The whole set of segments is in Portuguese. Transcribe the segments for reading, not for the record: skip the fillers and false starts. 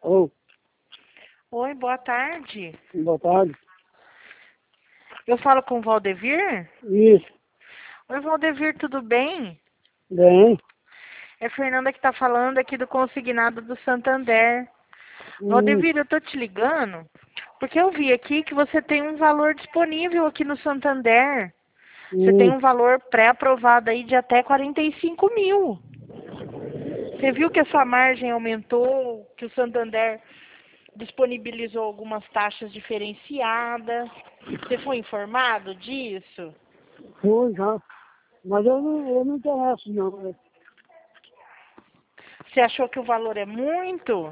Ô, Oi, boa tarde. boa tarde. Eu falo com o Valdevir? Isso, Oi, Valdevir, tudo bem? bem. É Fernanda que tá falando aqui do consignado do Santander. Hum, Valdevir, eu tô te ligando porque eu vi aqui que você tem um valor disponível aqui no Santander. Você tem hum. um valor pré-aprovado aí de até 45 mil. Você viu que a sua margem aumentou, que o Santander disponibilizou algumas taxas diferenciadas. Você foi informado disso? Foi já. Mas eu não interesso, não. Você achou que o valor é muito?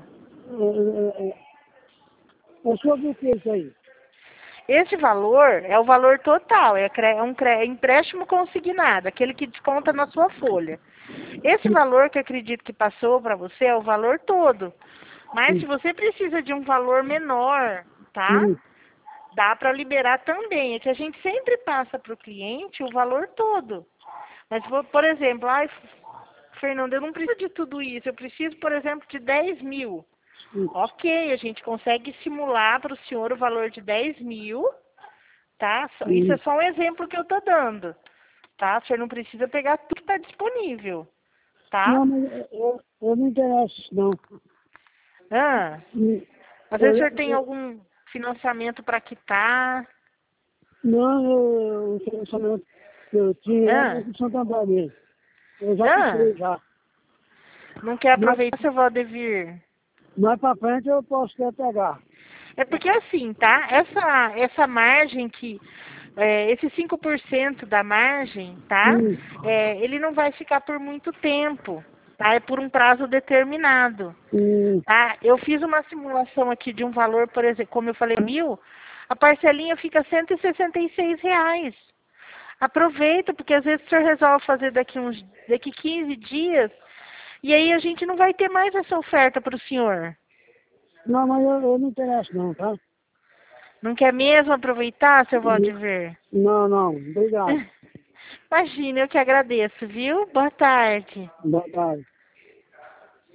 É sobre o que isso aí? Esse valor é o valor total, é empréstimo consignado, aquele que desconta na sua folha. Esse valor que eu acredito que passou para você é o valor todo. Mas se você precisa de um valor menor, tá? Hum, Dá para liberar também. É que a gente sempre passa para o cliente o valor todo. Mas, por exemplo, ai, Fernando, eu não preciso de tudo isso. Eu preciso, por exemplo, de 10 mil. hum, Ok, a gente consegue simular para o senhor o valor de 10 mil, tá? Isso é hum. só um exemplo que eu estou dando, tá? O senhor não precisa pegar tudo que está disponível, tá? Não, mas eu não interesso, não. Ah, Hum, às vezes o senhor tem eu- algum financiamento para quitar. não, o pensamento que eu tinha era Ah, do Santander mesmo. Eu já ah, comprei já. não quer Mas, aproveitar, seu Valdevir? mais pra frente eu posso até pegar. É porque assim, tá? Essa margem esse 5% da margem, tá? Hum, Ele não vai ficar por muito tempo, tá? É por um prazo determinado, hum, tá? Eu fiz uma simulação aqui de um valor, por exemplo, como eu falei, 1.000, a parcelinha fica R$ 166. Aproveita, porque às vezes o senhor resolve fazer daqui 15 dias, e aí a gente não vai ter mais essa oferta para o senhor. não, mas eu não interesso, não, tá? Não quer mesmo aproveitar, seu Hum, Valdever? Não, não, obrigado. Imagina, eu que agradeço, viu? Boa tarde. Boa tarde.